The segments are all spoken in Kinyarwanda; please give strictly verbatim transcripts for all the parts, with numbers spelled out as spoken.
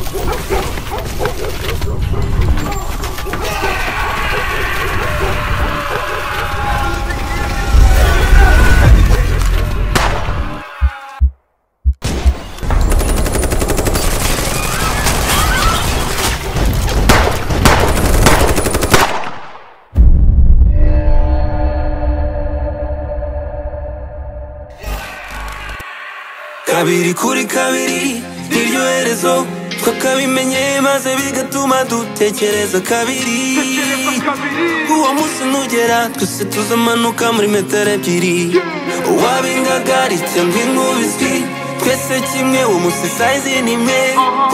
Kabiri kuri kabiri niryo herezo twakabimenye maze bigatuma dutekereza kabiri. Uwo munsi nugera twese tuzamanuka muri metero ebyiri. Uwabingagaritse ngo inkubizwi twese kimwe, uwo munsi size ni imwe.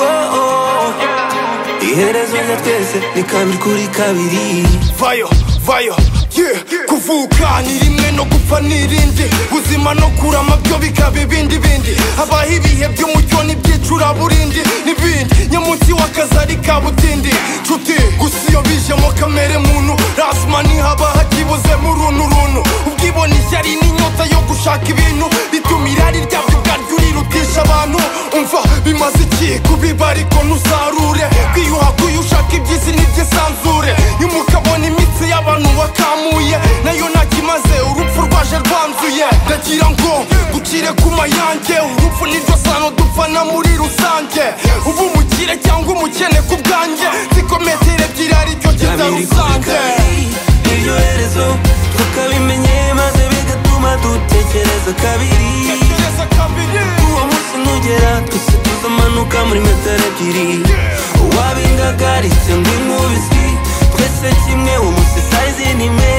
Iherezo rya twese ni kabiri kuri kabiri. Vayo, vayo, yeah. Kuvuka ni rimwe no gupfa n'irindi. Ubuzima no kurama byo bikaba ibindi bindi. Habaho ibihe by'umucyo n'ibyicuraburindi n'ibindi. Nyamunsi w'akazari kabutindi. Nshuti gusa iyo bijemo kamere muntu rasma ntihaba hakibuzemo uruntu runtu. Ubwibone ishyari n'inyota yo gushaka ibintu bituma irari ryabyo ubwaryo urirutisha abantu. Umva bimaze iki kubiba ariko ntusarure. Kwiyuha kuyushaka iby'isi n'iby'isanzure. Nyuma ukabona imitsi y'abantu bakamuye nayo ntakimaze, urupfu rwaje rwanzuye. Ndagira ngo dukire ku mayange, urupfu niryo sano dupfana muri rusange. Ubu umukire cyangwa umukene ku bwanjye, ziko metero ebyiri aricyo kiza rusange. Niryo herezo twakabimenye maze bigatuma dutekereza kabiri. Uwo munsi nugera twese tuzamanuka muri metero ebyiri. Uwabingagaritse ngo inkubizwi twese kimwe, uwo munsi size ni imwe.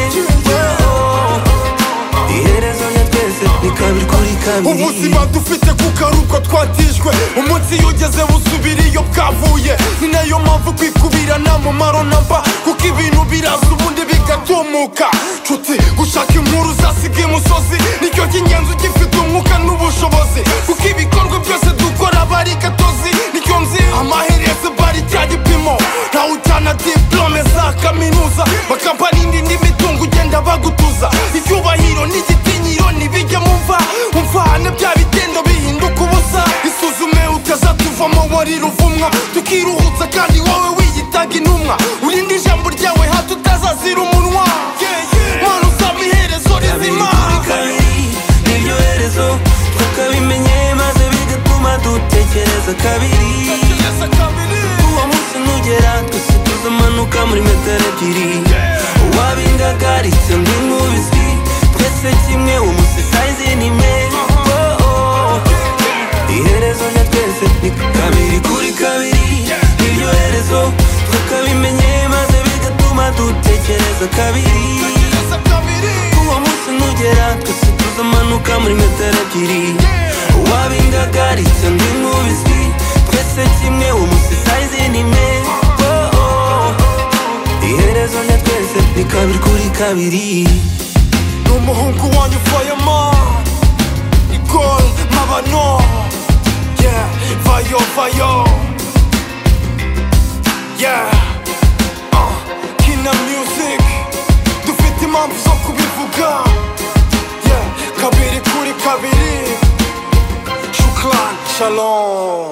Iherezo rya twese ni kabiri kuri kabiri. Ubuzima dufite kuko ari uko twatijwe. Umunsi iyo ugeze busubira iyo bwavuye. Ni nayo mpamvu kwikubira nta mumaro namba, kuko ibintu biraza ubundi bigatumuka. Nshuti gushaka inkuru zasiga imusozi nicyo cy'ingenzi ugifite umwuka n'ubushobozi, kuko ibikorwa byose dukora bari gatozi. Nicyo nzi amaherezo bari cya gipimo. Ntawe ujyana diplome za kaminuza bakamba n'indi n'imitungo ugenda bagutuza. Icyubahiro n'igitinyiro ntibijye mumva, umvane bya bitendo bihinduka ubusa. Isuzume utazatuvamo wari ruvumwa, tukiruhutsa kandi wowe wiyitaga intumwa. Urinde ijambo ryawe hato utazazira umunwa. Mana uzaba iherezo rizima. Niryo herezo twakabimenye maze bigatuma dutekereza kabiri. Uwo munsi nugera twese tuzamanuka muri metero ebyiri. Uwabingagaritse ngo inkubizwi twese kimwe, uwo munsi size ni imwe. Iherezo rya twese ni kabiri kuri kabiri. Niryo herezo twakabimenye maze bigatuma dutekereza kabiri. Uwo munsi nugera twese tuzamanuka muri metero ebyiri. Uwabingagaritse ngo inkubizwi twese kimwe, uwo munsi size ni imwe. Iherezo rya twese ni kabiri kuri kabiri. N'umuhungu wanyu Fireman Nicole Mabano, yeah. Vayo, vayo, yeah. uh, Kina Music dufite impamvu zo kubivuga, yeah. Kabiri kuri kabiri. Shukran, shalom.